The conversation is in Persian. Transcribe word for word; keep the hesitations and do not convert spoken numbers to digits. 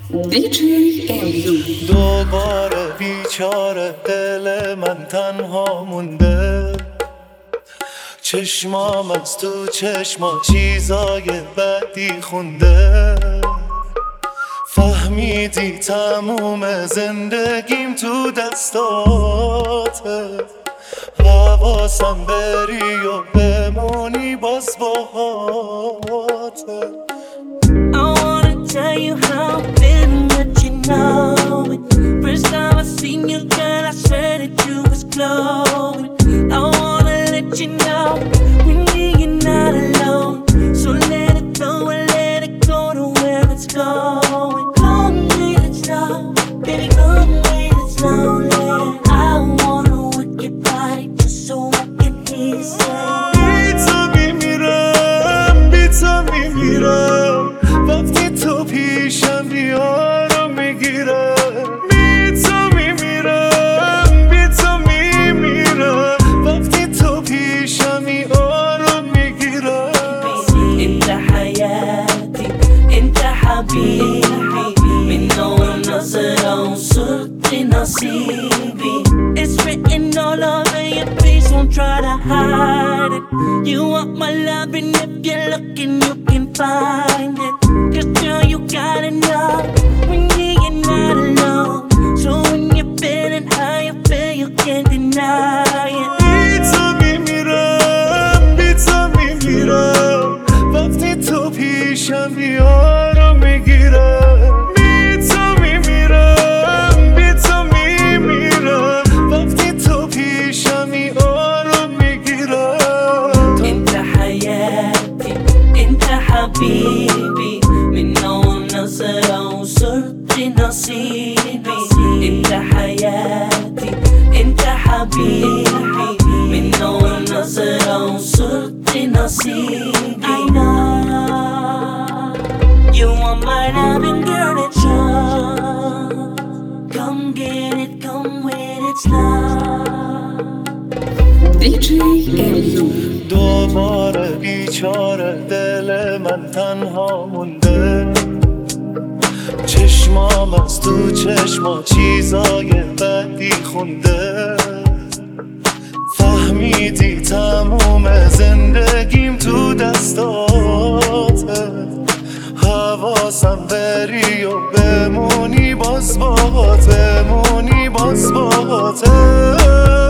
دی جی ام یو. دوباره بیچاره دل من تنها مونده، چشمام از تو چشما چیزای بدی خونده. فهمیدی تموم زندگیم تو دستاته، حواسم بری و بمونی باز باهاته. I wanna tell you how I'm feeling, but you know it. First time I seen you, girl, I swear that you was glowing. I wanna let you know when you're not alone. So let it go and let it go to where it's going. Come with it slow, baby, come with it slowly. I wanna work your body just so I can hear you say. بیتا میمیرم، بیتا میمیرم، وقتی تو پیشم بیارو میگیرم. بیتا میمیرم، بیتا میمیرم، وقتی تو پیشم بیارو میگیرم. انت حياتي انت حبيبي من أول نظرة وصرت نصيبي. It's written all over your face, won't try to hide it. You want my love and if you're looking you can find it. Cause girl you gotta know when you're not alone. So when you're feeling how you feel you can't deny it. بیتا میمیرم، بیتا میمیرم، وقتی تو پیشم بیارو میگیرم. بیتا میمیرم، بیتا میمیرم، وقتی تو پیشم بیارو میگیرم. انت حياتي انت حبيبي من أول نظرة وصرت نصيبي. انت حياتي انت حبيبي من أول نظرة وصرت نصيبي. I know you want my loving girl, it's yours. Come get it, come with it slow. دی جی ام یو. دوباره بیچاره دل من تنها مونده، چشمام از تو چشما چیزای بدی خونده. فهمیدی تموم زندگیم تو دستاته، حواسم بری و بمونی باز باهات، بمونی باز باهاته.